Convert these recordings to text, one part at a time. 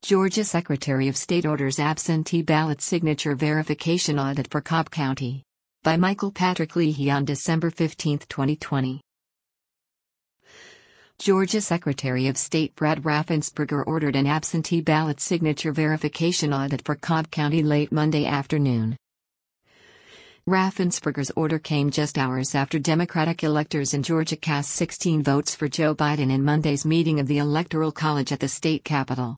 Georgia Secretary of State orders absentee ballot signature verification audit for Cobb County. By Michael Patrick Leahy on December 15, 2020. Georgia Secretary of State Brad Raffensperger ordered an absentee ballot signature verification audit for Cobb County late Monday afternoon. Raffensperger's order came just hours after Democratic electors in Georgia cast 16 votes for Joe Biden in Monday's meeting of the Electoral College at the state capitol.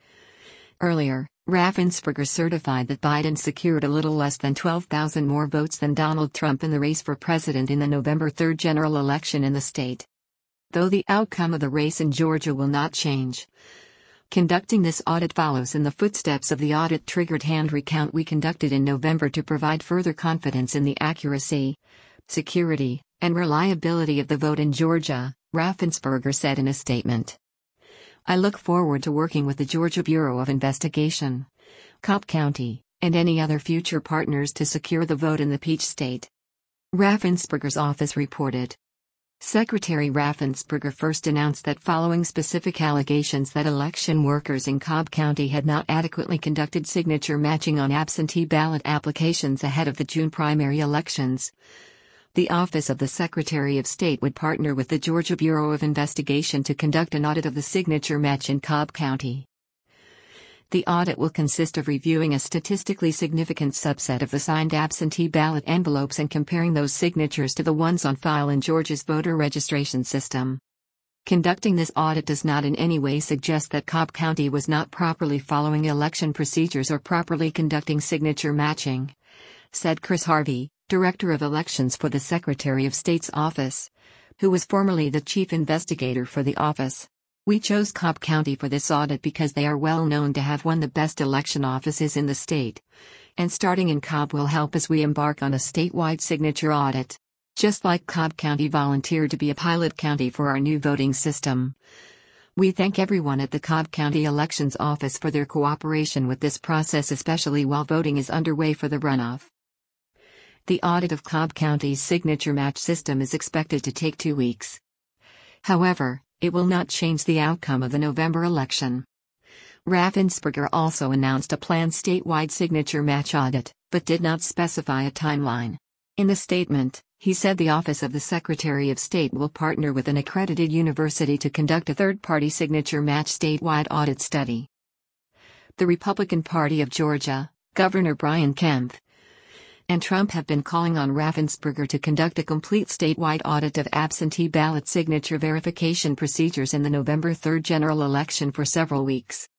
Earlier, Raffensperger certified that Biden secured a little less than 12,000 more votes than Donald Trump in the race for president in the November 3 general election in the state. Though the outcome of the race in Georgia will not change. Conducting this audit follows in the footsteps of the audit-triggered hand recount we conducted in November to provide further confidence in the accuracy, security, and reliability of the vote in Georgia, Raffensperger said in a statement. I look forward to working with the Georgia Bureau of Investigation, Cobb County, and any other future partners to secure the vote in the Peach State. Raffensperger's office reported. Secretary Raffensperger first announced that following specific allegations that election workers in Cobb County had not adequately conducted signature matching on absentee ballot applications ahead of the June primary elections, the Office of the Secretary of State would partner with the Georgia Bureau of Investigation to conduct an audit of the signature match in Cobb County. The audit will consist of reviewing a statistically significant subset of the signed absentee ballot envelopes and comparing those signatures to the ones on file in Georgia's voter registration system. Conducting this audit does not in any way suggest that Cobb County was not properly following election procedures or properly conducting signature matching, said Chris Harvey, Director of Elections for the Secretary of State's office, who was formerly the chief investigator for the office. We chose Cobb County for this audit because they are well known to have one of the best election offices in the state. And starting in Cobb will help as we embark on a statewide signature audit. Just like Cobb County volunteered to be a pilot county for our new voting system. We thank everyone at the Cobb County Elections Office for their cooperation with this process, especially while voting is underway for the runoff. The audit of Cobb County's signature match system is expected to take 2 weeks. However, it will not change the outcome of the November election. Raffensperger also announced a planned statewide signature match audit, but did not specify a timeline. In the statement, he said the Office of the Secretary of State will partner with an accredited university to conduct a third-party signature match statewide audit study. The Republican Party of Georgia, Governor Brian Kemp, and Trump have been calling on Raffensperger to conduct a complete statewide audit of absentee ballot signature verification procedures in the November 3 general election for several weeks.